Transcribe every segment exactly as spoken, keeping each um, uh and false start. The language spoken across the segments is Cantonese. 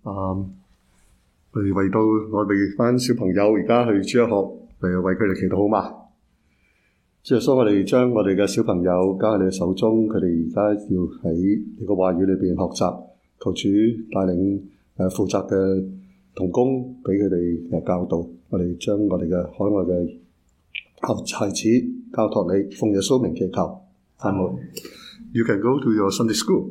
啊，我哋為到我哋班小朋友而家去主日學嚟為佢哋祈禱好嘛？即係所以我哋將我哋嘅小朋友交喺你嘅手中，佢哋而家要喺你個話語裏邊學習，求主帶領誒負責嘅同工俾佢哋嘅教導。我哋將我哋嘅海外嘅孩子交託你，奉耶穌名祈求，阿門。You can go to your Sunday school。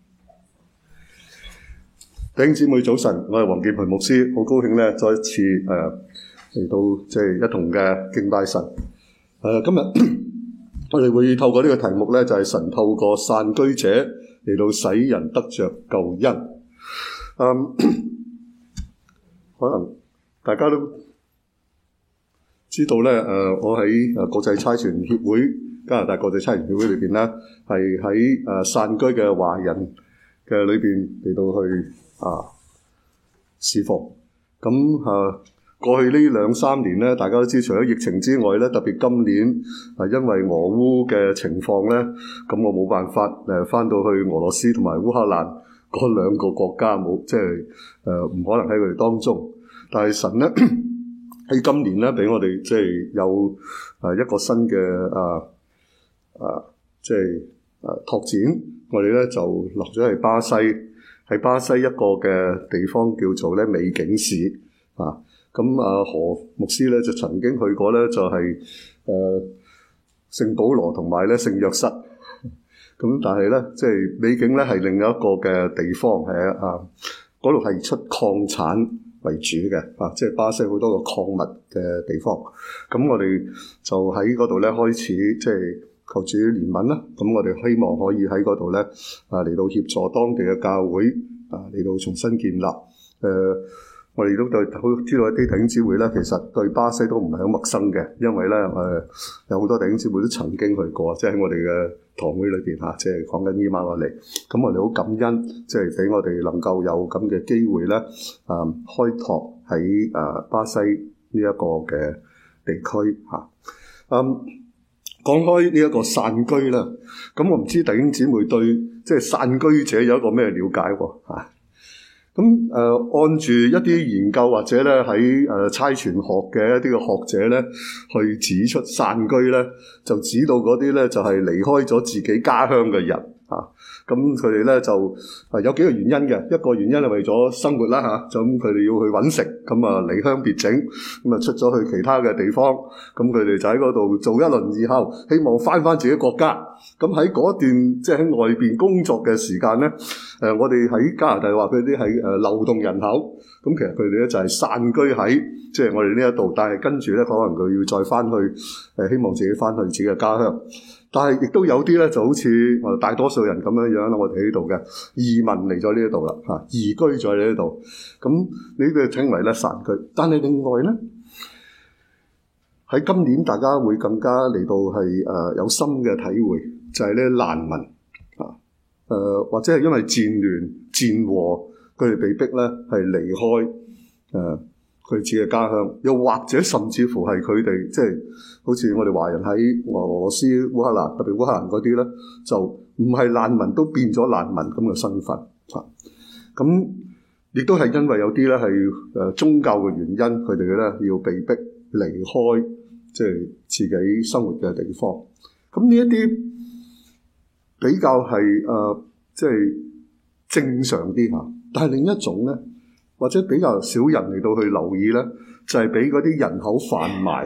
弟兄姊妹早晨，我係黃建培牧師，好高興咧，再一次誒嚟、呃、到即係一同嘅敬拜神。誒、呃，今日我哋會透過呢個題目咧，就係、是、神透過散居者嚟到使人得着救恩。嗯，可能大家都知道咧，誒、呃，我喺誒國際差傳協會加拿大國際差傳協會裏邊咧，係喺誒散居嘅華人嘅裏邊嚟到去啊侍奉。咁啊過去呢兩三年咧，大家都知，除咗疫情之外咧，特別今年係、啊、因為俄烏嘅情況咧，咁我冇辦法誒翻到去俄羅斯同埋烏克蘭嗰兩個國家，冇即係誒唔可能喺佢哋當中。但係神咧喺今年咧，俾我哋即係有誒一個新嘅啊啊即係誒拓展，我哋咧就落咗喺巴西，喺巴西一個嘅地方叫做咧美景市啊。咁啊何牧師咧就曾經去過咧，就係誒聖保羅同埋咧聖約瑟。咁但係咧即係美景咧係另一個嘅地方，係啊嗰度係出礦產為主嘅啊，即係巴西好多個礦物嘅地方。咁我哋就喺嗰度咧開始即係求主憐憫啦。咁我哋希望可以喺嗰度咧啊嚟到協助當地嘅教會啊嚟到重新建立。誒、呃，我哋都對好知道一啲弟兄姊妹咧，其實對巴西都唔係好陌生嘅，因為咧誒、呃、有好多弟兄姊妹都曾經去過，即係喺我哋嘅堂會裏邊嚇，即係講緊伊瑪內利。咁我哋好感恩，即係俾我哋能夠有咁嘅機會咧，啊開拓喺啊巴西呢一個嘅地區嚇。嗯，講開呢一個散居啦，咁我唔知弟兄姊妹對即係散居者有一個咩了解喎嚇？咁誒、呃、按住一啲研究或者咧喺誒差傳學嘅一啲嘅學者咧，去指出散居咧，就指到嗰啲咧就係、是、離開咗自己家鄉嘅人啊。咁佢哋咧就係有幾個原因嘅，一個原因係為咗生活啦嚇，咁佢哋要去揾食，咁啊離鄉別井，咁啊出咗去其他嘅地方，咁佢哋就喺嗰度做一輪以後，希望返返自己國家。咁喺嗰段即係喺外邊工作嘅時間咧，誒、呃、我哋喺加拿大話佢啲係誒流動人口，咁其實佢哋咧就係、是、散居喺即係我哋呢一度，但係跟住咧可能佢要再返去誒、呃，希望自己返去自己嘅家鄉。但係亦都有啲咧就好似我大多數人咁樣樣啦，我哋喺度嘅移民嚟咗呢一度啦嚇，移居咗呢一度，咁呢個稱為咧散居。但係另外咧喺今年大家會更加嚟到係誒有深嘅體會，就係咧難民啊誒或者係因為戰亂戰禍，佢哋被逼咧係離開誒佢自己嘅家鄉，又或者甚至乎係佢哋即係好似我哋華人喺俄羅斯、烏克蘭，特別烏克蘭嗰啲咧，就唔係難民都變咗難民咁嘅身份嚇。咁亦都係因為有啲咧係誒宗教嘅原因，佢哋咧要被逼離開即係自己生活嘅地方。咁呢一啲比較係誒即係正常啲嚇，但係另一種咧，或者比較少人嚟到去留意咧，就係俾嗰啲人口販賣，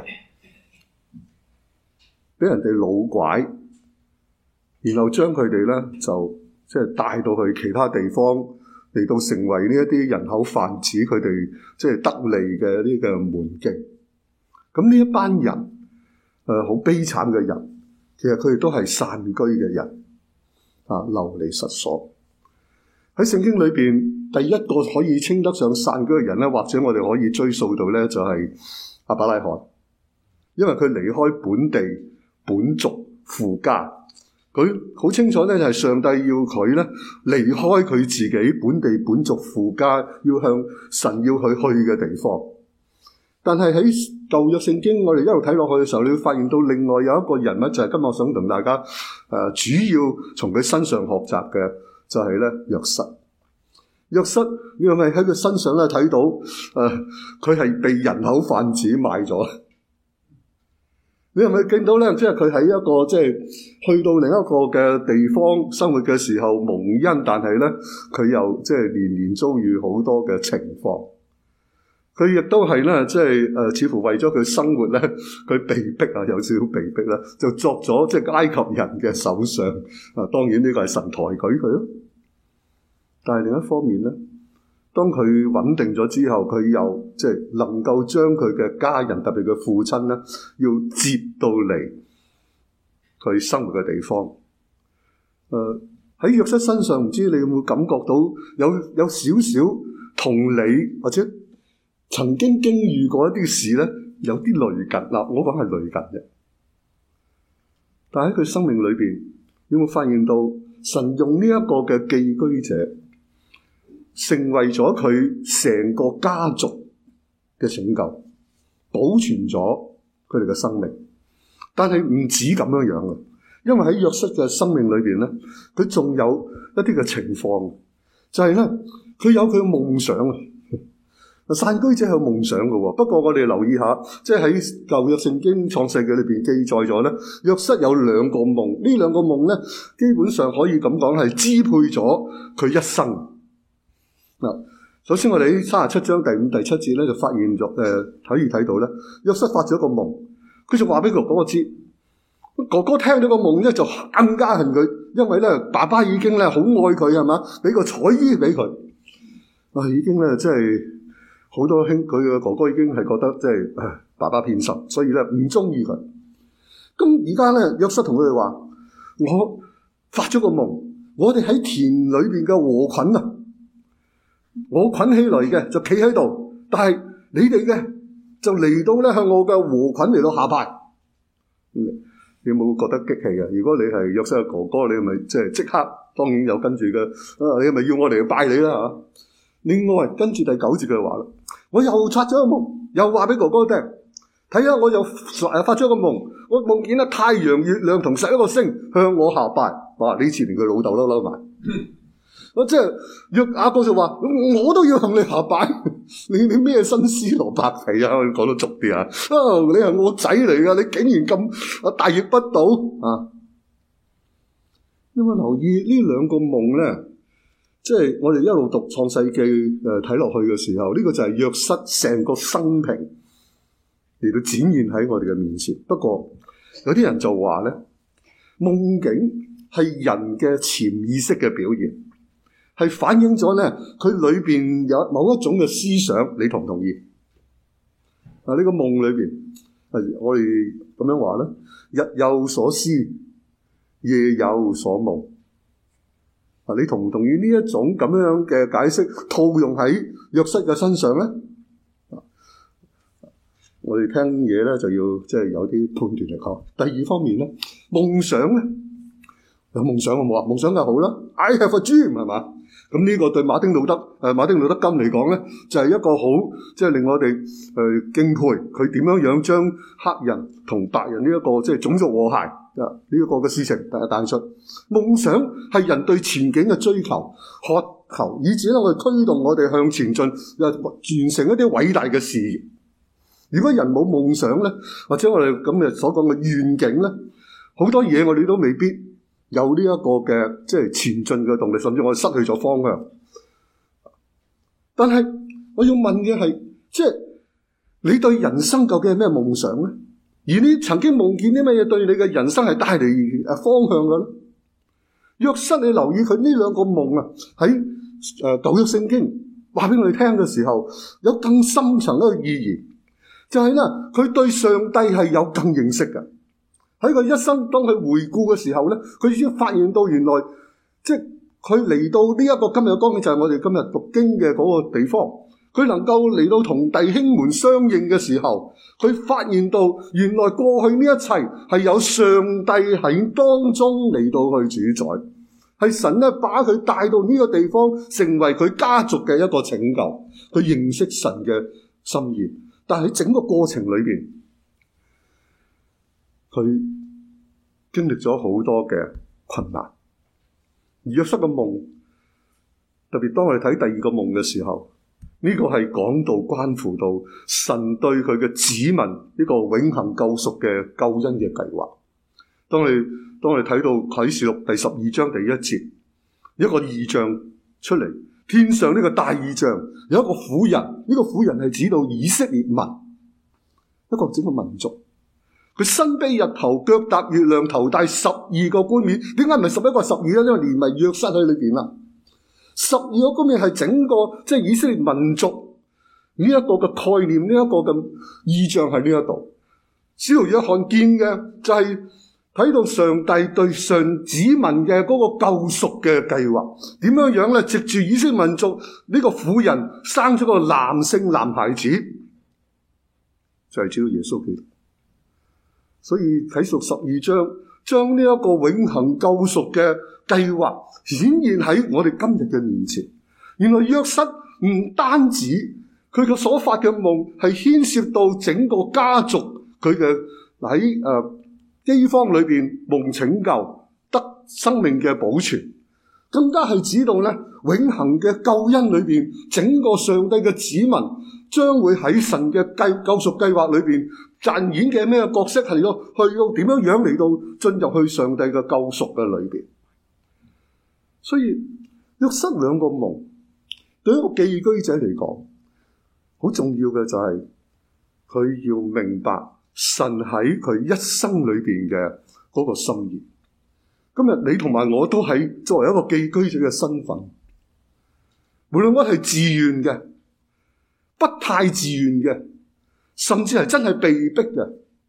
俾人哋擄拐，然後將佢哋咧就即係帶到去其他地方，嚟到成為呢一啲人口販子佢哋即係得利嘅呢個門徑。咁呢一班人誒好、呃、悲慘嘅人，其實佢哋都係散居嘅人啊，流離失所。喺聖經裏邊，第一個可以稱得上散居嘅人咧，或者我哋可以追溯到咧，就係亞伯拉罕，因為佢離開本地本族父家，佢好清楚咧，就係上帝要佢咧離開佢自己本地本族父家，要向神要佢去嘅地方。但係喺舊約聖經，我哋一路睇落去嘅時候，你會發現到另外有一個人物，就係今日我想同大家誒、呃、主要從佢身上學習嘅，就係咧約瑟。 約瑟，你係咪喺佢身上咧睇到誒，佢係被人口販子賣咗？你係咪見到咧？即係佢喺一個即係去到另一個嘅地方生活嘅時候蒙恩，但係咧佢又即係年年遭遇好多嘅情況。佢亦都係咧，即係誒，似乎為咗佢生活咧，佢被逼啊，有少少被逼啦，就作咗即係埃及人嘅首相啊。當然呢個係神抬舉佢咯。但係另一方面咧，當佢穩定咗之後，佢又即係能夠將佢嘅家人，特別佢父親咧，要接到嚟佢生活嘅地方。誒喺約瑟身上，唔知你有冇感覺到有有少少同你或者曾經經遇過一啲事咧，有啲類近嗱，我講係類近嘅。但喺佢生命裏邊，有冇發現到神用呢一個嘅寄居者，成為咗佢成個家族嘅拯救，保存咗佢哋嘅生命。但係唔止咁樣樣嘅，因為喺約瑟嘅生命裏邊咧，佢仲有一啲嘅情況，就係咧，佢有佢嘅夢想啊。散居者有夢想嘅喎，不過我哋留意下，即係喺舊約聖經創世記裏邊記載咗咧，約瑟有兩個夢，呢兩個夢咧，基本上可以咁講係支配咗佢一生。嗱，首先我哋喺三十七章第五、第七節咧就發現咗，誒、呃、可以睇到咧，約瑟發咗一個夢，佢就話俾哥哥知，哥哥聽到個夢咧就更加恨佢，因為咧爸爸已經咧好愛佢係嘛，俾個彩衣俾佢，啊已經咧即係。好多兄佢嘅哥哥已經係覺得即係爸爸偏心，所以咧唔中意佢。咁而家咧約瑟同佢哋話：我發咗個夢，我哋喺田裏邊嘅禾捆啊，我捆起嚟嘅就企喺度，但係你哋嘅就嚟到咧向我嘅禾捆嚟到下拜。嗯、你有冇覺得激氣啊？如果你係約瑟嘅哥哥，你係咪即係即刻當然有跟住嘅？啊，你係咪要我哋去拜你啦嚇？另外跟住第九節佢話啦。我又發咗個夢，又話俾哥哥聽，睇下我又誒發咗個夢，我夢見啊太陽、月亮同十一個星向我下拜。哇！呢次連佢老豆都嬲埋，我即係約雅各就話：我都要向你下拜。你你咩新絲蘿蔔皮啊？講得俗啲啊！啊，你係我仔嚟噶，你竟然咁啊大逆不道啊！有冇留意呢兩個夢咧？即係我哋一路讀創世記誒睇落去嘅時候，呢、這個就係約瑟成個生平嚟到展現喺我哋嘅面前。不過有啲人就話咧，夢境係人嘅潛意識嘅表現，係反映咗咧佢裏邊有某一種嘅思想。你同唔同意？啊，呢、這個夢裏邊，誒我哋咁樣話咧，日有所思，夜有所夢。啊！你同唔同意呢一種咁樣嘅解釋套用喺約瑟嘅身上咧？啊，我哋聽嘢咧就要即係有啲判斷力嗬。第二方面咧，夢想咧有夢想我冇話夢想就好啦。I have a dream 係嘛？咁呢個對馬丁路德誒馬丁路德金嚟講咧，就係一個好即係令我哋誒敬佩佢點樣樣將黑人同白人呢一個即係種族和諧啊呢一個嘅事情帶出。夢想係人對前景嘅追求、渴求，以至咧我哋推動我哋向前進，又完成一啲偉大嘅事業。如果人冇夢想咧，或者我哋咁嘅所講嘅願景咧，好多嘢我哋都未必有呢一個嘅即係前進嘅動力，甚至我哋失去咗方向。但係我要問嘅係，即係你對人生究竟係咩夢想咧？而你曾經夢見啲乜嘢對你嘅人生係帶嚟誒方向嘅咧？約瑟，你留意佢呢兩個夢啊，喺誒舊約聖經話俾我哋聽嘅時候，有更深層一個意義，就係咧佢對上帝係有更認識嘅。喺佢一生當佢回顧嘅時候咧，佢已經發現到原來即係佢嚟到呢一個今日嘅光景，就係我哋今日讀經嘅嗰個地方。佢能夠嚟到同弟兄們相應嘅時候，佢發現到原來過去呢一切係有上帝喺當中嚟到去主宰，係神咧把佢帶到呢個地方，成為佢家族嘅一個拯救，佢認識神嘅心意。但係喺整個過程裏邊，佢經歷咗好多嘅困難。而約瑟嘅夢特別當我哋睇第二個夢嘅時候，呢、這個係講到關乎到神對佢嘅子民呢個永恆救贖嘅救恩嘅計劃。當你當我哋睇到啟示錄第十二章第一節，一個異象出嚟，天上呢個大異象有一個婦人，呢、這個婦人係指到以色列民，一個整個民族。佢身披日頭，腳踏月亮，頭戴十二個冠冕。點解唔係十一個十二咧？因為連埋約瑟喺裏邊啦。十二個冠冕係整個即係、就是、以色列民族呢一個嘅概念，呢、這、一個嘅意象喺呢一度。使徒約翰見嘅就係睇到上帝對上子民嘅嗰個救贖嘅計劃，點樣樣咧？藉住以色列民族呢個婦人生出個男性男孩子，就係、是、主耶穌基督。所以啟示錄十二章將呢一個永恆救贖嘅計劃顯現喺我哋今日嘅面前。原來約瑟唔單止佢嘅所發嘅夢係牽涉到整個家族，佢嘅喺誒饑荒裏邊蒙拯救得生命嘅保存，更加係指到咧永恆嘅救恩裏邊，整個上帝嘅子民將會喺神嘅計救贖計劃裏邊扮演嘅咩角色，係咯，去到點樣樣嚟到進入去上帝嘅救贖嘅裏邊。所以約瑟兩個夢對一個寄居者嚟講，好重要嘅就係佢要明白神喺佢一生裏邊嘅嗰個心意。今日你同埋我都係作為一個寄居者嘅身份，無論我係自願嘅、不太自願嘅，甚至係真係被逼嘅，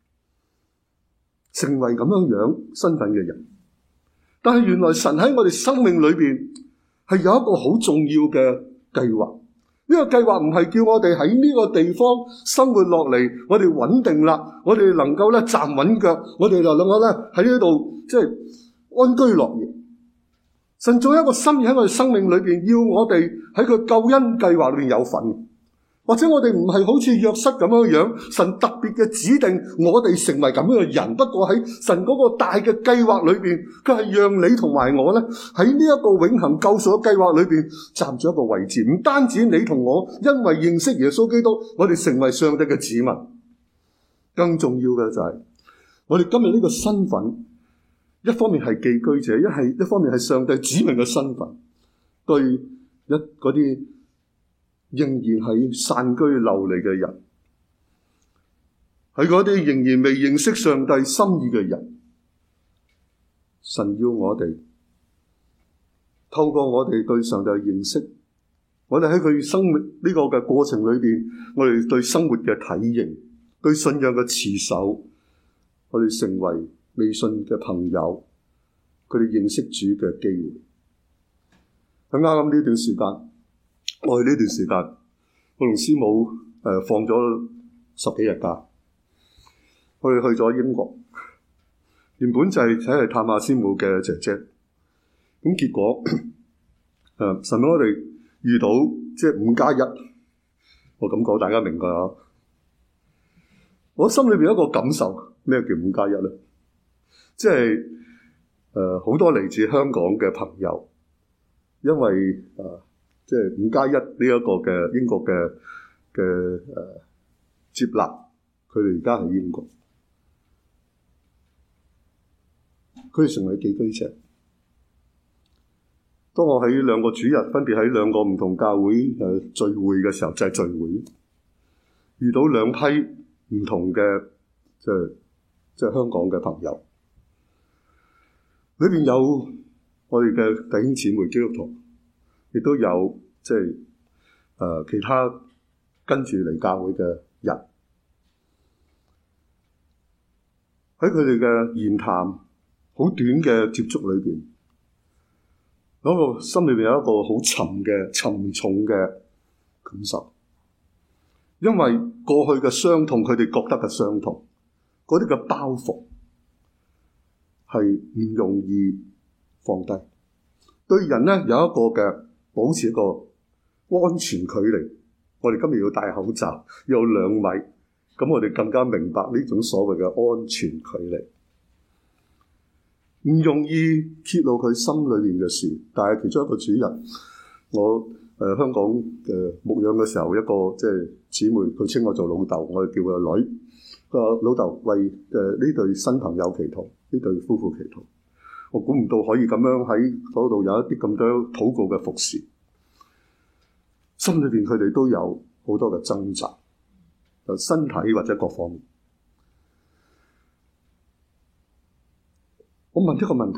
成為咁樣樣身份嘅人。但係原來神喺我哋生命裏邊係有一個好重要嘅計劃。呢個計劃唔係叫我哋喺呢個地方生活落嚟，我哋穩定啦，我哋能夠咧站穩腳，我哋就能夠咧喺呢度即係安居樂業。神做一個心意喺我哋生命裏邊，要我哋喺佢救恩計劃裏邊有份。或者我哋唔係好似約瑟咁樣樣，神特別嘅指定我哋成為咁樣嘅人。不過喺神嗰個大嘅計劃裏邊，佢係讓你同埋我咧喺呢一個永恆救贖嘅計劃裏邊站住一個位置。唔單止你同我因為認識耶穌基督，我哋成為上帝嘅子民，更重要嘅就係我哋今日呢個身份，一方面係寄居者，一係一方面係上帝子民嘅身份，對一嗰啲仍然喺散居流離嘅人，喺嗰啲仍然未認識上帝心意嘅人，神要我哋透過我哋對上帝嘅認識，我哋喺佢生活呢個嘅過程裏邊，我哋對生活嘅體認，對信仰嘅持守，我哋成為未信嘅朋友，佢哋認識主嘅機會。喺啱啱呢段時間。我哋呢段時間，我同師母誒、呃、放咗十幾日假，我哋去咗英國，原本就係睇嚟探下師母嘅姐姐，咁結果誒、呃、神俾我哋遇到即係五加一，我咁講大家明㗎。我心裏邊有一個感受，咩叫五加一咧？即係誒好多嚟自香港嘅朋友，因為誒。呃即係五加一呢一個嘅英國嘅嘅誒接納，佢哋而家喺英國，佢哋成為寄居者。當我喺兩個主日分別喺兩個唔同教會誒聚會嘅時候，就係、是、聚會，遇到兩批唔同嘅即係即係香港嘅朋友，裏邊有我哋嘅弟兄姊妹基督徒。亦都有即係誒、呃、其他跟住嚟教會嘅人，喺佢哋嘅言談好短嘅接觸裏邊，嗰個心裏邊有一個好沉嘅沉重嘅感受，因為過去嘅傷痛，佢哋覺得嘅傷痛，嗰啲嘅包袱係唔容易放低，對人咧有一個嘅。保持一個安全距離，我哋今日要戴口罩，要有兩米，咁我哋更加明白呢種所謂嘅安全距離，唔容易揭露佢心裏面嘅事。但係其中一個主日， 我誒、呃、香港嘅牧養嘅時候，一個即係姊妹，佢稱我做老豆，我哋叫佢女。佢話老豆為誒呢對新朋友祈禱，呢對夫婦祈禱。我估唔到可以咁樣喺嗰度有一啲咁多禱告嘅服侍，心裏邊佢哋都有好多嘅掙扎，就身體或者各方面。我問一個問題：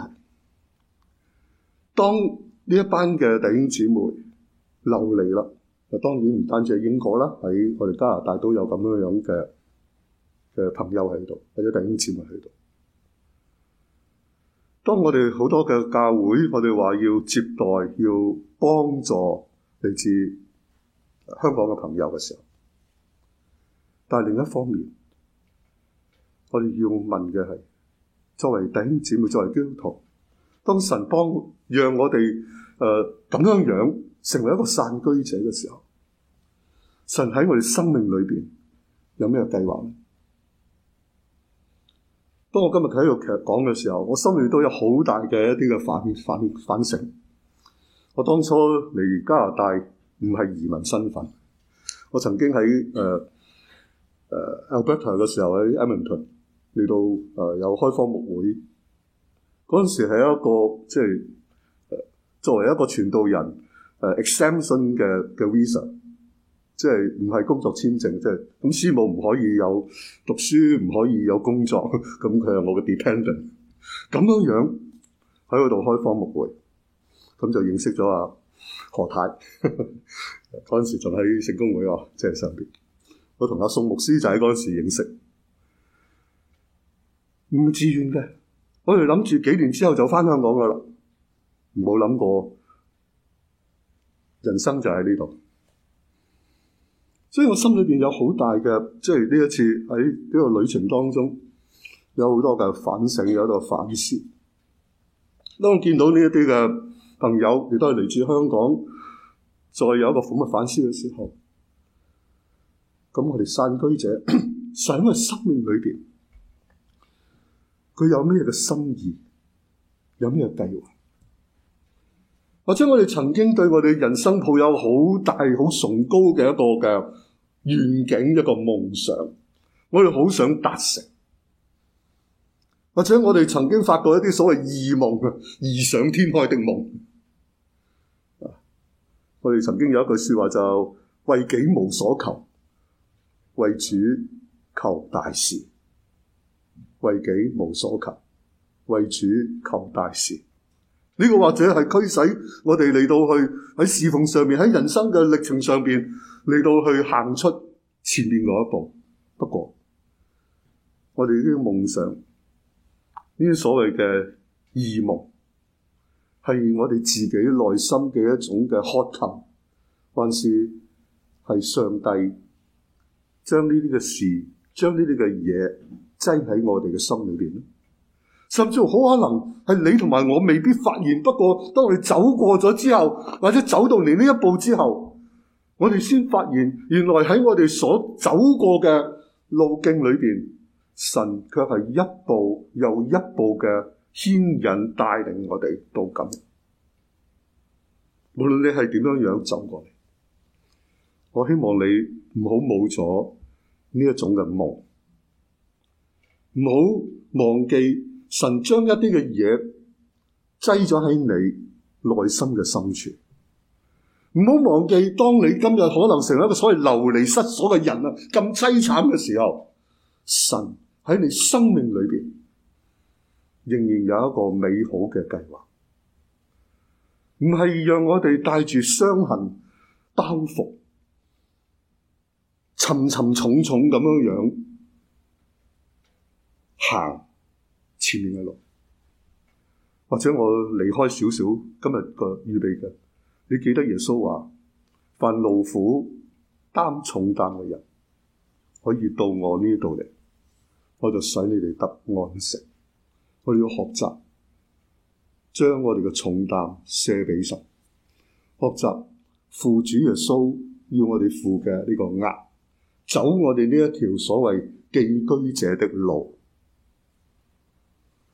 當呢一班嘅弟兄姊妹流離啦，當然唔單止係英國啦，喺我哋加拿大都有咁樣樣嘅嘅朋友喺度，或者弟兄姊妹喺度。當我哋好多嘅教會，我哋話要接待、要幫助嚟自香港嘅朋友嘅時候，但係另一方面，我哋要問嘅係，作為弟兄姊妹，作為基督徒，當神幫讓我哋誒咁樣樣成為一個散居者嘅時候，神喺我哋生命裏邊有咩計劃呢？當我今日喺度其實講嘅時候，我心裏都有好大嘅一啲嘅反反反省。我當初嚟加拿大唔係移民身份，我曾經喺誒誒 Alberta 嘅時候喺 Edmonton 嚟到誒、呃、有開荒牧會，嗰陣時係一個即係誒作為一個傳道人誒、呃、exemption 嘅嘅 visa。即係唔係工作簽證，即係咁師母唔可以有讀書，唔可以有工作，咁佢係我嘅 dependent。咁樣樣喺嗰度開荒牧會，咁就認識咗阿何太。嗰陣時仲喺聖公會喎，即係上邊。我同阿宋牧師就喺嗰陣時認識，唔自願嘅。我哋諗住幾年之後就返香港噶啦，冇諗過人生就喺呢度。所以我心裏邊有好大嘅，即係呢一次喺呢個旅程當中，有好多嘅反省，有一個反思。當我見到呢一啲嘅朋友，亦都係嚟自香港，再有一個咁嘅反思嘅時候，咁我哋散居者，神喺生命裏邊，佢有咩嘅心意，有咩計劃？或者我哋曾經對我哋人生抱有好大、好崇高嘅一個嘅願景、一個夢想，我哋好想達成。或者我哋曾經發過一啲所謂異夢、異想天開的夢。我哋曾經有一句說話就為己無所求，為主求大事。為己無所求，為主求大事。呢個或者係驅使我哋嚟到去喺侍奉上面，喺人生嘅歷程上邊嚟到去行出前面嗰一步。不過我哋呢啲夢想，呢啲所謂嘅異夢，係我哋自己內心嘅一種嘅渴求，還是係上帝將呢啲嘅事，將呢啲嘅嘢擠喺我哋嘅心裏邊咧？甚至乎好可能係你同埋我未必發現，不過當我哋走過咗之後，或者走到嚟呢一步之後，我哋先發現原來喺我哋所走過嘅路徑裏邊，神卻係一步又一步嘅牽引帶領我哋到咁。無論你係點樣樣走過嚟，我希望你唔好冇咗呢一種嘅夢，唔好忘記神將一啲嘅嘢擠咗喺你內心嘅深處，唔好忘記，當你今日可能成為一個所謂流離失所嘅人啊，咁淒慘嘅時候，神喺你生命裏邊仍然有一個美好嘅計劃，唔係讓我哋帶住傷痕包袱，沉沉重重咁樣樣行前面嘅路。或者我離開少少今日個預備嘅，你記得耶穌話：凡勞苦擔重擔嘅人，可以到我呢度嚟，我就使你哋得安息。我哋要學習將我哋嘅重擔卸俾神，學習負主耶穌要我哋負嘅呢個軛，走我哋呢一條所謂寄居者的路。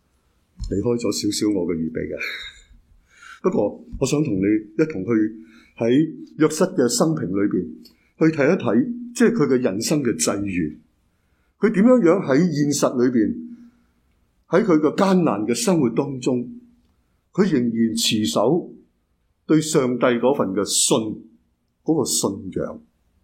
離開咗少少我嘅預備嘅，不過我想同你一同去喺約瑟嘅生平裏邊去睇一睇，即係佢嘅人生嘅際遇，佢點樣樣喺現實裏邊，喺佢嘅艱難嘅生活當中，佢仍然持守對上帝嗰份嘅信，嗰個信仰。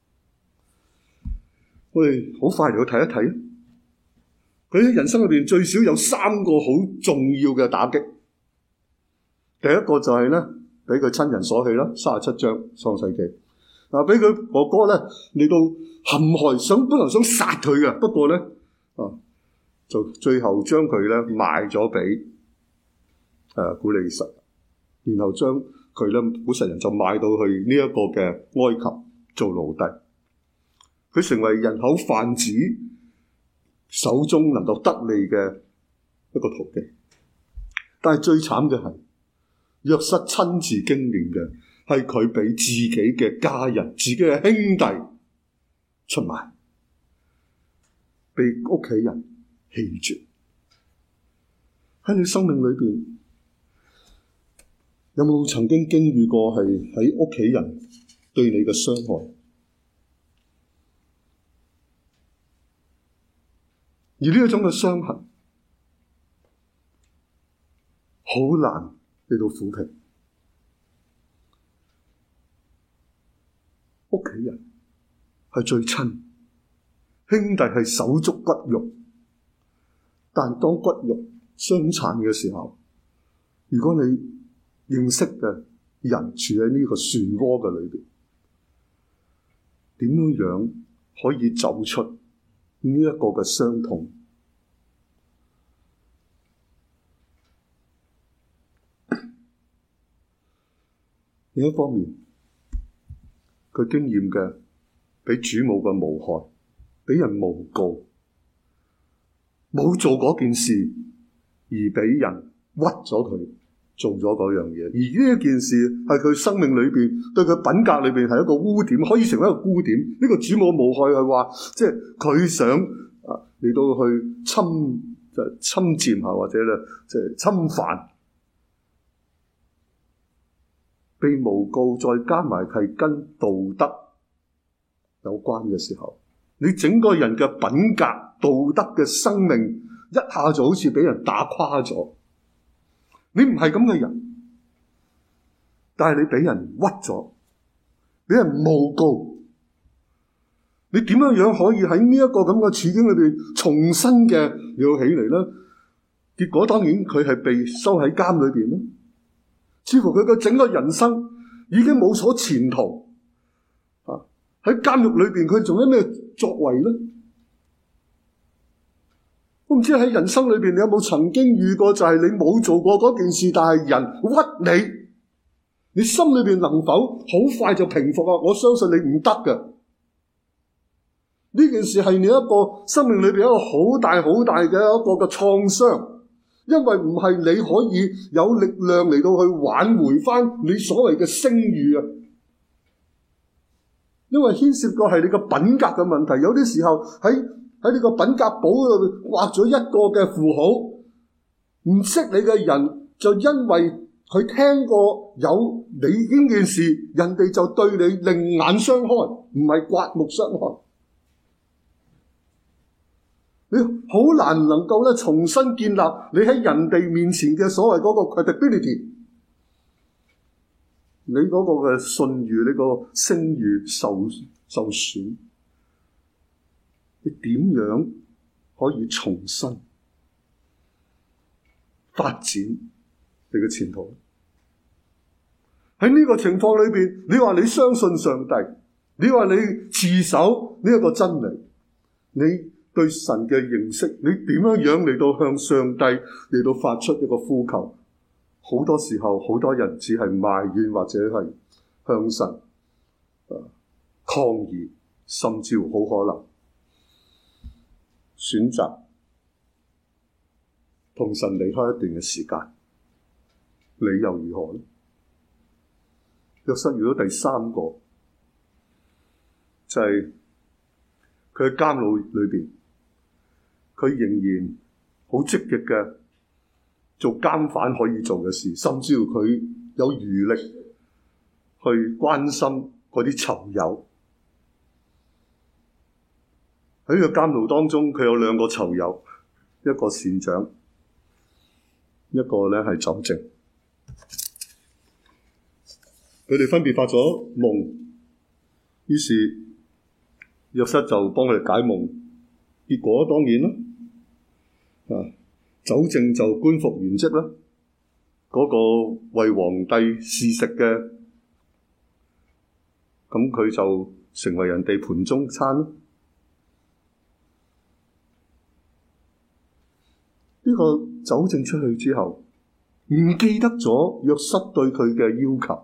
我哋好快嚟去睇一睇，佢喺人生裏邊最少有三個好重要嘅打擊。第一個就係咧，俾佢親人所棄啦，三十七章創世記。嗱，俾佢哥哥咧嚟到陷害，想本來想殺佢嘅，不過咧啊，就最後將佢咧賣咗俾誒古利實，然後將佢咧古實人就賣到去呢一個嘅埃及做奴隸。佢成為人口販子手中能夠得利嘅一個途徑。但係最慘嘅係，約瑟親自經驗嘅係佢俾自己嘅家人、自己嘅兄弟出賣，被屋企人棄絕。喺你生命裏邊，有冇曾經經歷過係喺屋企人對你嘅傷害？而呢一種嘅傷痕，好難嚟到撫平。屋企人係最親，兄弟係手足骨肉，但當骨肉相殘嘅時候，如果你認識嘅人處喺呢個漩渦嘅裏邊，點樣樣可以走出呢一個嘅傷痛？另一方面，佢經驗嘅俾主母嘅誣害，俾人誣告，冇做嗰件事而俾人屈咗佢做咗嗰樣嘢，而呢一件事係佢生命裏邊對佢品格裏邊係一個污點，可以成為一個污點。呢、這個主母誣害係話，即係佢想啊嚟到去侵就侵佔下或者咧即係侵犯。被誣告再加埋係跟道德有關嘅時候，你整個人嘅品格、道德嘅生命一下就好似俾人打垮咗。你唔係咁嘅人，但係你俾人屈咗，俾人誣告，你點樣樣可以喺呢一個咁嘅處境裏邊重新嘅要起嚟呢？結果當然佢係被收喺監裏邊咯。似乎佢嘅整個人生已經冇所前途啊！喺監獄裏邊，佢仲有咩作為呢？我唔知喺人生裏邊，你有冇曾經遇過就係你冇做過嗰件事，但係人屈你，你心裏邊能否好快就平復啊？我相信你唔得㗎。呢件事係你一個生命裏邊一個好大好大嘅一個嘅創傷。因為唔係你可以有力量嚟到去挽回翻你所謂嘅聲譽啊！因為牽涉過係你個品格嘅問題，有啲時候喺喺你個品格簿嗰度畫咗一個嘅符號，唔識你嘅人就因為佢聽過有你呢件事，人哋就對你另眼相看，唔係刮目相看。你好難能夠咧重新建立你喺人哋面前嘅所謂嗰個 credibility， 你嗰個嘅信譽，你個聲譽受受損，你點樣可以重新發展你嘅前途？喺呢個情況裏邊，你話你相信上帝，你話你持守呢一個真理，你對神嘅認識，你點樣樣嚟到向上帝嚟到發出一個呼求？好多時候，好多人只係埋怨或者係向神、呃、抗議，甚至乎好可能選擇同神離開一段嘅時間。你又如何呢？約瑟遇到第三個，就係佢喺監牢裏邊。佢仍然好積極嘅做監犯可以做嘅事，甚至乎佢有餘力去關心嗰啲囚友。喺呢個監牢當中，佢有兩個囚友，一個善長，一個咧係酒政。佢哋分別發咗夢，於是約瑟就幫佢哋解夢。結果當然啦，啊，酒政就官復原職啦。嗰個為皇帝試食嘅，咁佢就成為人哋盤中餐咯。呢個酒政出去之後，唔記得咗約瑟對佢嘅要求，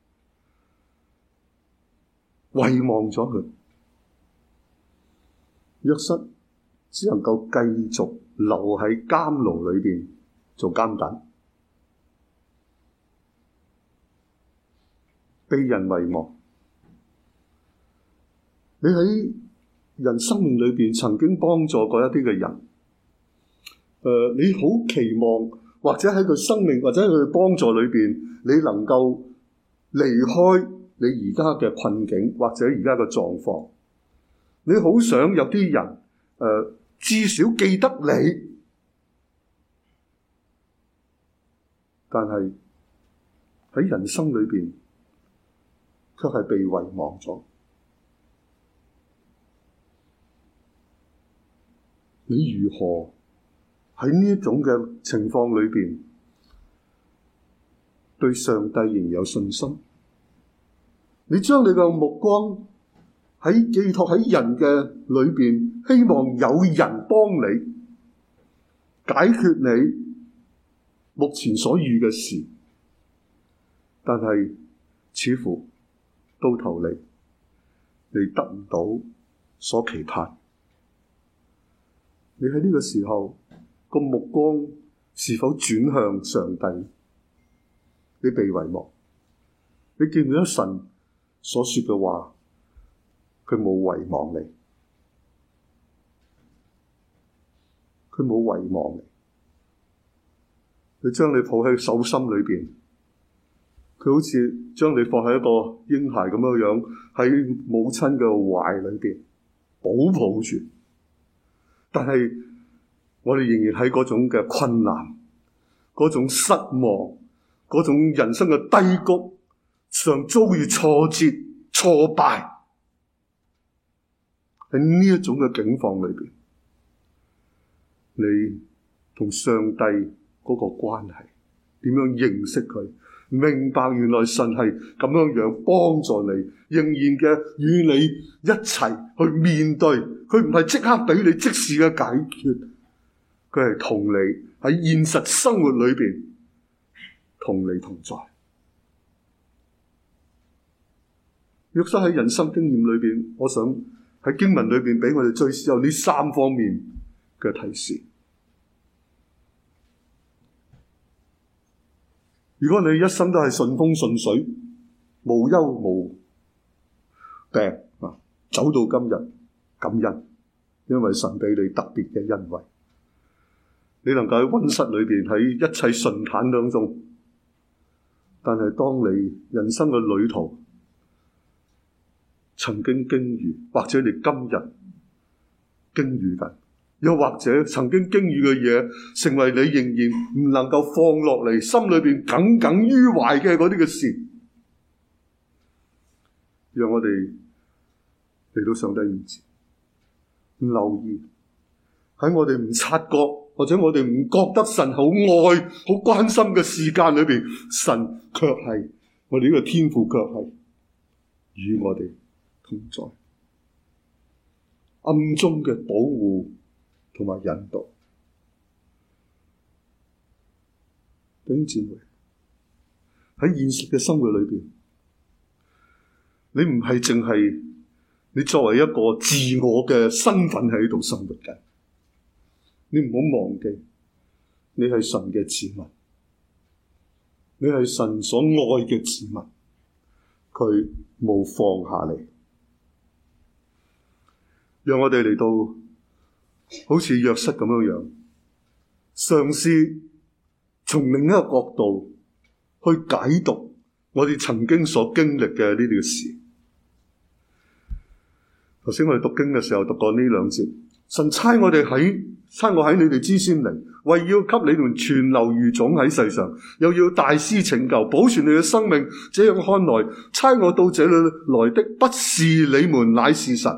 遺忘咗佢。約瑟只能夠繼續留喺監牢裏邊做監躉，被人遺忘。你喺人生命裏邊曾經幫助過一啲嘅人，誒、呃，你好期望或者喺佢生命或者喺佢幫助裏邊，你能夠離開你而家嘅困境或者而家嘅狀況。你好想有啲人誒、呃，至少記得你，但係喺人生裏邊卻係被遺忘咗。你如何喺呢一種嘅情況裏邊對上帝仍有信心？你將你嘅目光喺寄託喺人嘅裏邊，希望有人幫你解決你目前所遇嘅事，但係似乎到頭嚟你得唔到所期盼。你喺呢個時候個目光是否轉向上帝？你被遺忘，你見唔見到神所說嘅話？佢冇遺忘你，佢冇遺忘你，佢將你抱喺手心裏邊，佢好似將你放喺一個嬰孩咁樣樣喺母親嘅懷裏邊保抱住。但係我哋仍然喺嗰種嘅困難、嗰種失望、嗰種人生嘅低谷上遭遇挫折、挫敗，喺呢一種嘅境況裏邊，你同上帝嗰個關係點樣認識佢？明白原來神係咁樣樣幫助你，仍然嘅與你一齊去面對，佢唔係即刻俾你即時嘅解決，佢係同你喺現實生活裏邊同你同在。約瑟喺人生經驗裏邊，我想喺經文裏邊俾我哋最少有呢三方面嘅提示。如果你一生都係順風順水、無憂無病啊，走到今日，感恩，因為神俾你特別嘅恩惠，你能夠喺溫室裏邊喺一切順坦當中。但係當你人生嘅旅途曾經經遇，或者你今日經遇緊，又或者曾經經遇嘅嘢，成為你仍然唔能夠放落嚟，心裏邊耿耿於懷嘅嗰啲嘅事，讓我哋嚟到上帝面前，留意喺我哋唔察覺或者我哋唔覺得神好愛、好關心嘅時間裏邊，神卻係我哋呢個天父，卻係與我哋同在，暗中嘅保護同埋引導。弟兄姊妹，喺現實嘅生活裏邊，你唔係淨係你作為一個自我嘅身份喺度生活緊，你唔好忘記，你係神嘅子民，你係神所愛嘅子民，佢冇放下你。讓我哋嚟到好似約瑟咁樣樣，嘗試從另一個角度去解讀我哋曾經所經歷嘅呢啲事。頭先我哋讀經嘅時候讀過呢兩節，神差我哋喺差我喺你哋之先嚟，為要給你們存留餘種喺世上，又要大施拯救，保存你嘅生命。這樣看來，差我到這裏來的不是你們，乃是神。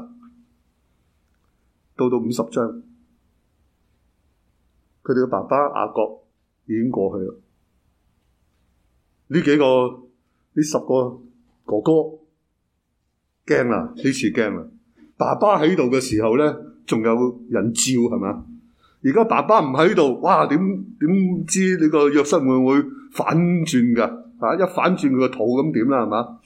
到到五十章，佢哋嘅爸爸雅各已經過去啦。呢幾個呢十個哥哥驚啦，呢次驚啦。爸爸喺度嘅時候咧，仲有人照係嘛？而家爸爸唔喺度，哇！點點知呢個約瑟會唔會反轉噶？啊！一反轉佢個肚咁點啦？係嘛？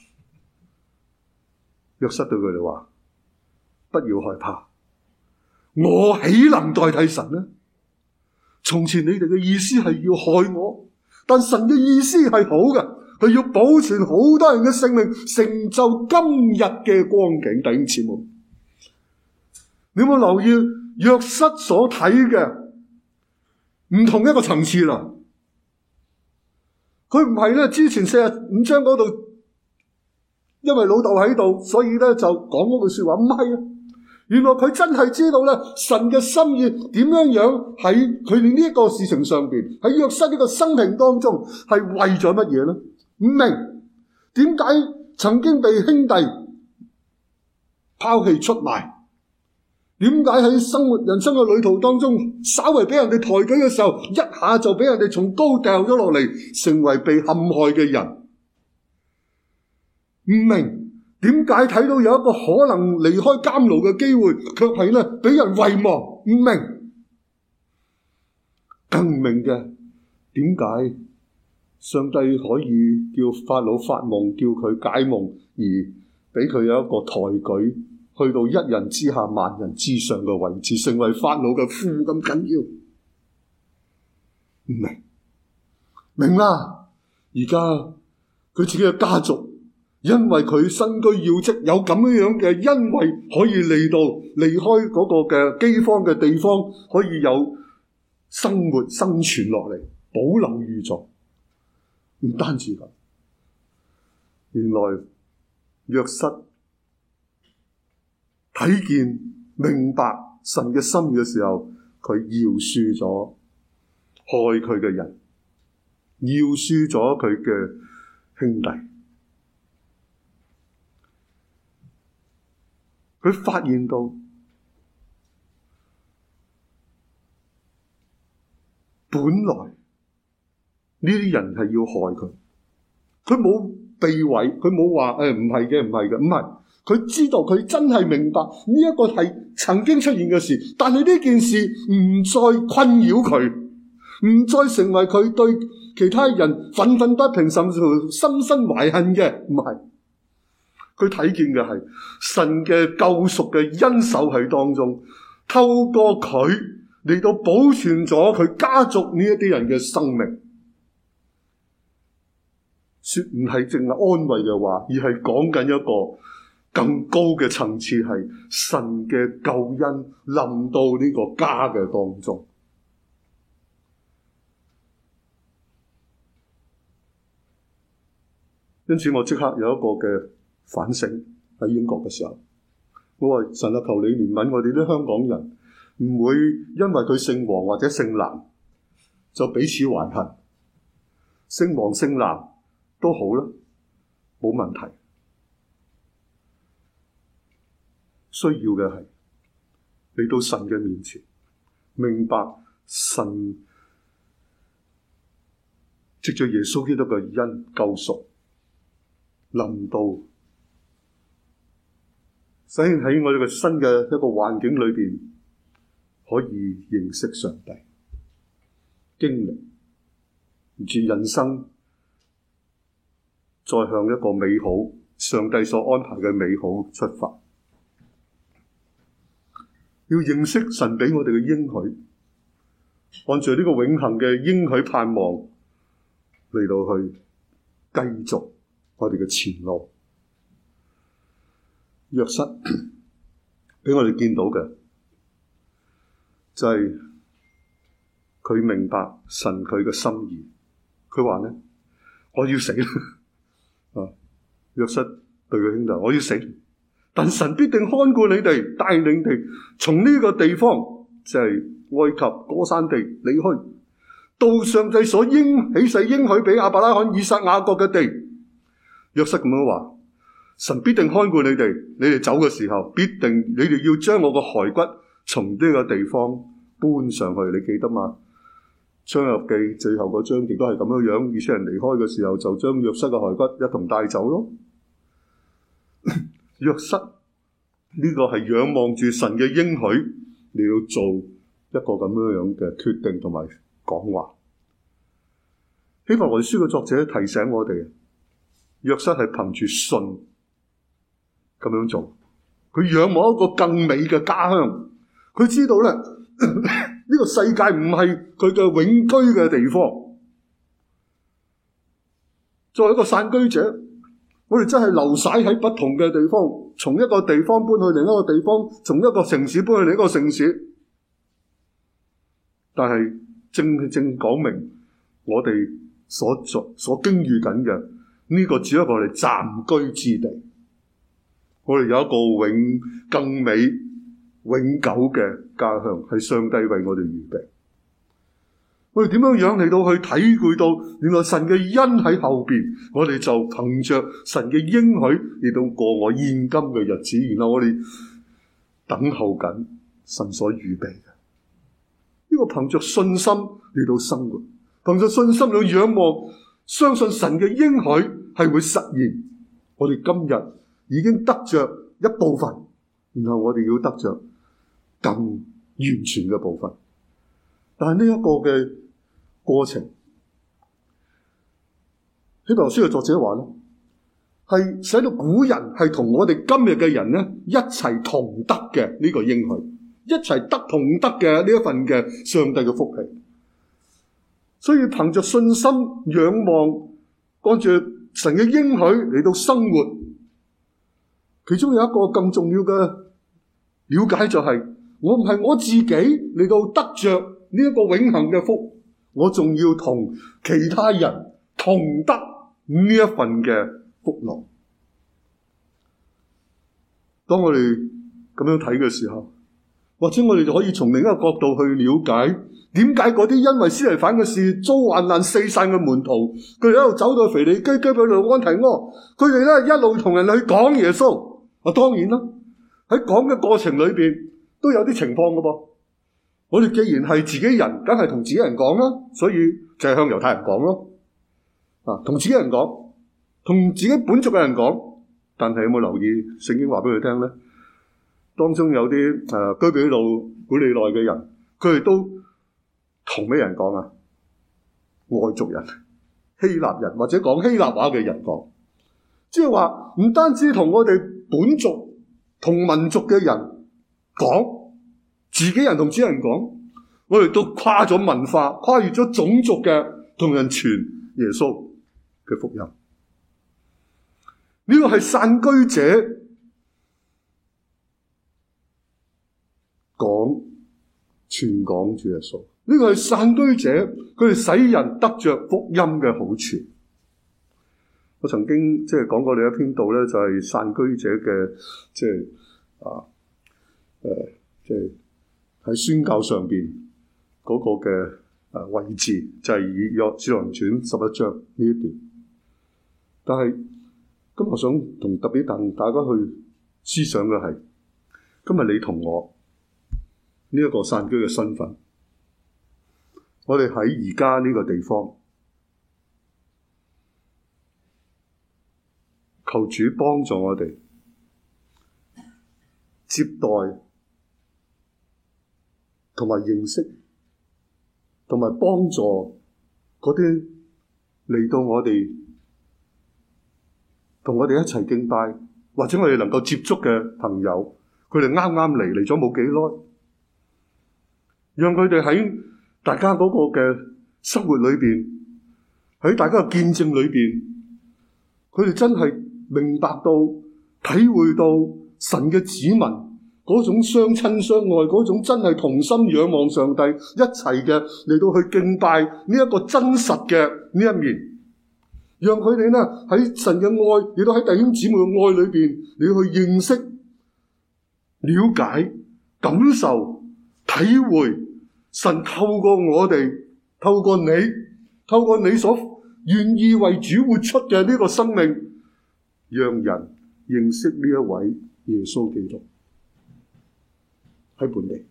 約瑟對佢哋話：不要害怕，我豈能代替神呢？從前你哋嘅意思係要害我，但神嘅意思係好嘅，佢要保存好多人嘅性命，成就今日嘅光景。弟兄姊妹，你有冇留意約瑟所睇嘅唔同一個層次啦？佢唔係咧，之前四十五章嗰度，因為老豆喺度，所以咧就講嗰句說話，唔係啊。原來佢真係知道咧，神嘅心意點樣樣喺佢哋呢一個事情上邊，喺約瑟呢個生命當中係為咗乜嘢咧？唔明點解曾經被兄弟拋棄出賣？點解喺生活人生嘅旅途當中，稍為俾人哋抬舉嘅時候，一下就俾人哋從高掉咗落嚟，成為被陷害嘅人？唔明點解睇到有一個可能離開監牢嘅機會，卻係咧俾人遺忘？唔明，更唔明嘅，點解上帝可以叫法老發夢，叫佢解夢，而俾佢有一個抬舉，去到一人之下萬人之上嘅位置，成為法老嘅夫咁緊要？唔明，明啦！而家佢自己嘅家族，因為佢身居要職，有咁樣樣嘅恩惠，可以嚟到離開嗰個嘅饑荒嘅地方，可以有生活生存落嚟，保留餘種。唔單止咁，原來約瑟睇見明白神嘅心意嘅時候，佢饒恕咗害佢嘅人，饒恕咗佢嘅兄弟。佢發現到本來呢啲人係要害佢，佢冇避諱，佢冇話誒唔係嘅，唔係嘅，唔係。佢知道，佢真係明白呢一個係曾經出現嘅事，但係呢件事唔再困擾佢，唔再成為佢對其他人憤憤不平，甚至乎深深懷恨嘅。唔係，佢睇見嘅係神嘅救贖嘅恩手喺當中，透過佢嚟到保存咗佢家族呢一啲人嘅生命。說唔係淨係安慰嘅話，而係講緊一個更高嘅層次，係神嘅救恩臨到呢個家嘅當中。因此我即刻有一個嘅反省，喺英國嘅時候，我話神啊，求你憐憫我哋啲香港人，唔會因為佢姓黃或者姓藍就彼此懷恨，姓黃姓藍都好啦，冇問題。需要嘅係嚟到神嘅面前，明白神藉着耶穌基督嘅恩救贖臨到，使喺我哋嘅新嘅一個環境裏邊，可以認識上帝，經歷住人生，再向一個美好上帝所安排嘅美好出發。要認識神俾我哋嘅應許，按照呢個永恆嘅應許盼望嚟到去繼續我哋嘅前路。約瑟俾我哋見到嘅就係佢明白神佢嘅心意。佢話咧，我要死啦， 約瑟對佢兄弟：我要死，但神必定看顧你哋，帶領你哋從呢個地方，即係埃及歌珊地離開，到上帝所應起誓應許俾亞伯拉罕、以撒、雅各嘅地。約瑟咁樣話：神必定看顧你哋，你哋走嘅時候，必定你哋要將我個骸骨從呢個地方搬上去。你記得嘛？出埃及記最後嗰章亦都係咁樣樣，以色列人離開嘅時候就將約瑟嘅骸骨一同帶走咯。約瑟呢個係仰望住神嘅應許，你要做一個咁樣樣嘅決定同埋講話。希伯來書嘅作者提醒我哋，約瑟係憑住信咁樣做，佢仰望一個更美嘅家鄉，佢知道咧呢個世界唔係佢嘅永居嘅地方。作為一個散居者，我哋真係流徙喺不同嘅地方，從一個地方搬去另一個地方，從一個城市搬去另一個城市。但係正正講明我哋所做所經遇緊嘅呢個只係一個我哋暫居之地。我哋有一個永更美永久嘅家鄉，係上帝為我哋預備。我哋點樣樣嚟到去體會到原來神嘅恩喺後邊，我哋就憑着神嘅應許嚟到過我現今嘅日子，然後我哋等候緊神所預備嘅呢個，憑着信心嚟到生活，憑着信心嚟仰望，相信神嘅應許係會實現。我哋今日已經得着一部分，然後我哋要得着更完全嘅部分。但係呢一個嘅過程，希伯來書嘅作者話咧，係使到古人係同我哋今日嘅人咧一齊同得嘅呢個應許，一齊得同得嘅呢一份嘅上帝嘅福氣。所以憑着信心仰望，按住神嘅應許嚟到生活，其中有一個更重要嘅了解就係、是，我唔係我自己嚟到得着呢一個永恆嘅福。我仲要同其他人同得呢一份嘅福樂。當我哋咁樣睇嘅時候，或者我哋就可以從另一個角度去了解，點解嗰啲因為司提反嘅事遭患難四散嘅門徒，佢哋一路走到腓尼基、居比路、安提阿，佢哋咧一路同人去講耶穌。啊，當然啦，喺講嘅過程裏邊都有啲情況㗎噃。我哋既然係自己人，梗係同自己人講啦，所以就係向猶太人講咯。啊，同自己人講，同自己本族嘅人講。但係有冇留意聖經話俾佢聽咧？當中有啲誒、呃、居比路、古利奈嘅人，佢哋都同咩人講啊？外族人、希臘人或者講希臘話嘅人講，即係話唔單止同我哋本族同民族嘅人講。自己人同自己人講，我哋都跨咗文化，跨越咗種族嘅，同人傳耶穌嘅福音。呢、這個係散居者講傳講主耶穌。呢、這個係散居者，佢哋使人得着福音嘅好處。我曾經即係講過你一篇道咧，就係、是、散居者嘅即係啊誒即係。喺宣教上邊嗰個嘅誒位置，就係、是、以約《使徒行傳》十一章呢一段。但係今日我想同特別同大家去思想嘅係，今日你同我呢一個散居嘅身份，我哋喺而家呢個地方，求主幫助我哋接待。同埋認識，同埋幫助嗰啲嚟到我哋，同我哋一齊敬拜，或者我哋能夠接觸嘅朋友，佢哋啱啱嚟嚟咗冇幾耐，讓佢哋喺大家嗰個嘅生活裏邊，喺大家嘅見證裏邊，佢哋真係明白到、體會到神嘅子民。嗰種相親相愛，嗰種真係同心仰望上帝一齊嘅嚟到去敬拜呢一個真實嘅呢一面， 讓佢哋咧喺神嘅愛，亦都喺弟兄姊妹嘅愛裏邊，你去認識、了解、感受、體會神透過我哋、透過你、透過你所願意為主活出嘅呢個生命，讓人認識呢一位耶穌基督喺本地。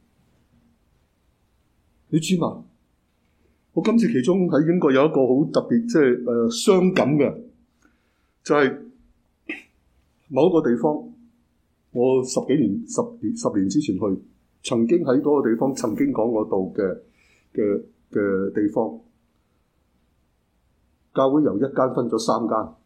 你知嘛？我今次其中喺英國有一個好特別，即係誒傷感嘅，就係、是、某一個地方，我十幾年、十年、十年之前去，曾經喺嗰個地方曾經講過道嘅嘅嘅地方，教會由一間分咗三間，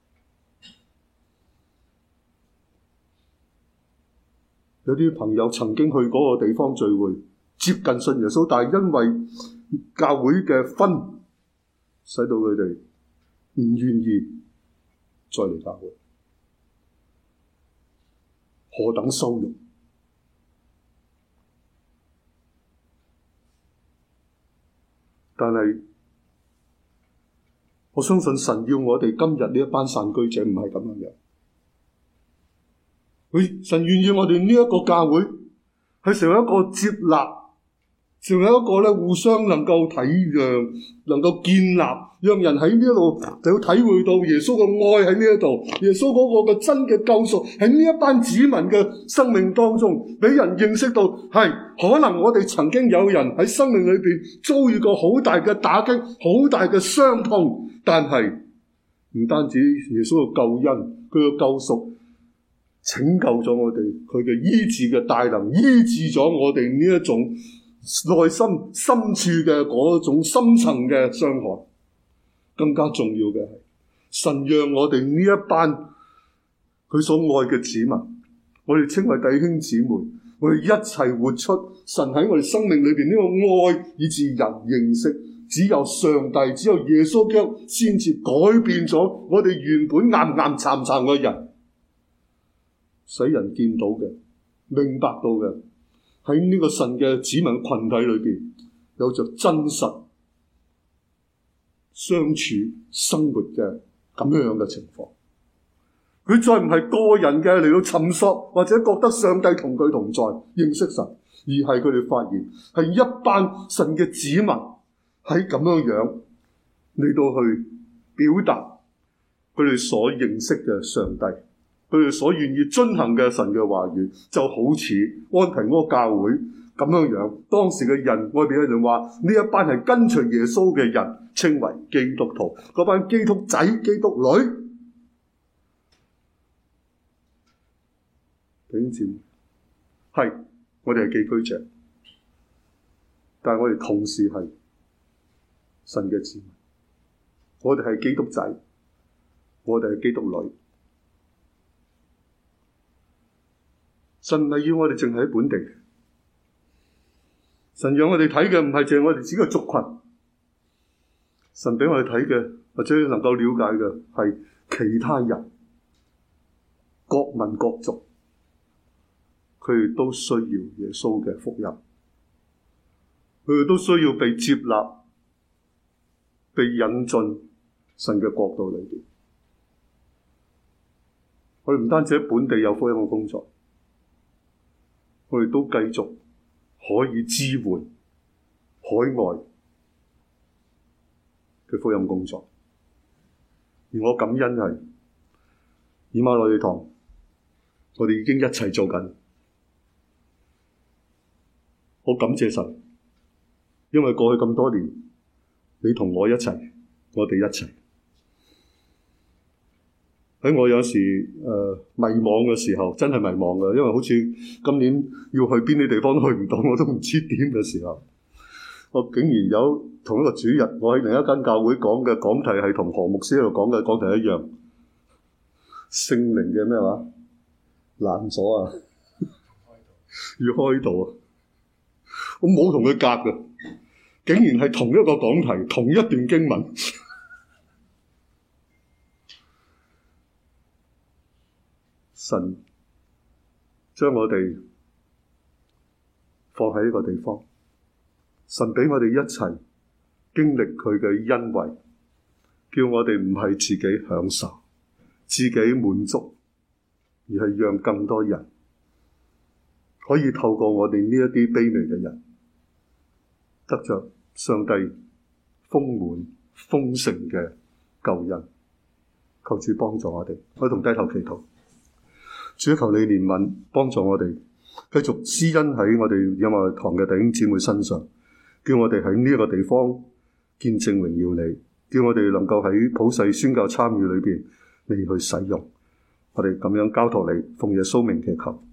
有啲朋友曾經去嗰個地方聚會，接近信耶穌，但係因為教會嘅分，使到佢哋唔願意再嚟教會，何等羞辱！但係我相信神要我哋今日呢一班散居者唔係咁樣嘅，佢神願意我哋呢一個教會係成為一個接納，成為一個咧互相能夠體諒、能夠建立，讓人喺呢一度就要體會到耶穌嘅愛喺呢一度，耶穌嗰個嘅真嘅救贖喺呢一班子民嘅生命當中，俾人認識到係可能我哋曾經有人喺生命裏邊遭遇過好大嘅打擊、好大嘅傷痛，但係唔單止耶穌嘅救恩，佢嘅救贖拯救咗我哋，佢嘅醫治嘅大能醫治咗我哋呢一種內心深處嘅嗰種深層嘅傷害。更加重要嘅係神讓我哋呢一班佢所愛嘅子民，我哋稱為弟兄姊妹，我哋一齊活出神喺我哋生命裏邊呢個愛，以致人認識只有上帝，只有耶穌基督先至改變咗我哋原本岩岩巉巉嘅人，使人見到嘅、明白到嘅，喺呢個神嘅子民群體裏邊有着真實相處生活嘅咁樣樣嘅情況。佢再唔係個人嘅嚟到尋索，或者覺得上帝同佢同在認識神，而係佢哋發現係一班神嘅子民喺咁樣樣嚟到去表達佢哋所認識嘅上帝，佢哋所願意遵行嘅神嘅話語，就好似安提阿教會咁樣樣。當時嘅人外邊有人話呢一班係跟隨耶穌嘅人，稱為基督徒。嗰班基督仔、基督女，弟兄姊妹，係我哋係寄居者，但係我哋同時係神嘅子民。我哋係基督仔，我哋係基督女。神唔係要我哋淨係喺本地，神讓我哋睇嘅唔係淨係我哋自己嘅族群，神俾我哋睇嘅或者能夠了解嘅係其他人，各民各族，佢哋都需要耶穌嘅福音，佢哋都需要被接納、被引進神嘅國度裏邊。我哋唔單止喺本地有福音嘅工作，我哋都繼續可以支援海外嘅福音工作。而我感恩係以馬內利堂，我哋已經一齊做緊。我感謝神，因為過去咁多年，你同我一齊，我哋一齊。喺我有時誒、呃、迷惘嘅時候，真係迷惘嘅，因為好似今年要去邊啲地方都去唔到，我都唔知點嘅時候，我竟然有同一個主日，我喺另一間教會講嘅講題係同何牧師喺度講嘅講題一樣，聖靈嘅咩話難咗啊，要開導啊！我冇同佢夾嘅，竟然係同一個講題，同一段經文。神將我哋放喺呢個地方，神俾我哋一齊經歷佢嘅恩惠， 叫我哋唔係自己享受、自己滿足，而係讓更多人可以透過我哋呢一啲卑微嘅人，得着上帝豐滿豐盛嘅救恩。求主幫助我哋，我同低頭祈禱。主，求你憐憫幫助我哋，繼續施恩喺我哋音樂堂嘅弟兄姊妹身上，叫我哋喺呢一個地方見證榮耀你，叫我哋能夠喺普世宣教參與裏邊你去使用。我哋咁樣交託你，奉耶穌名祈求。